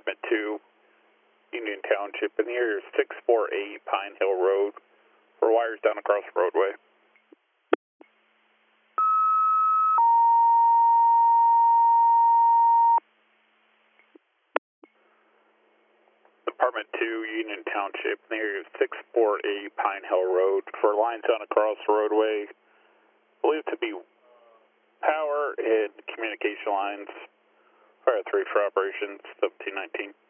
Department 2, Union Township, in the area of 648 Pine Hill Road, for wires down across the roadway. Department 2, Union Township, in the area of 648 Pine Hill Road, for lines down across the roadway, believed to be power and communication lines. Fire 3 for operations, 1719.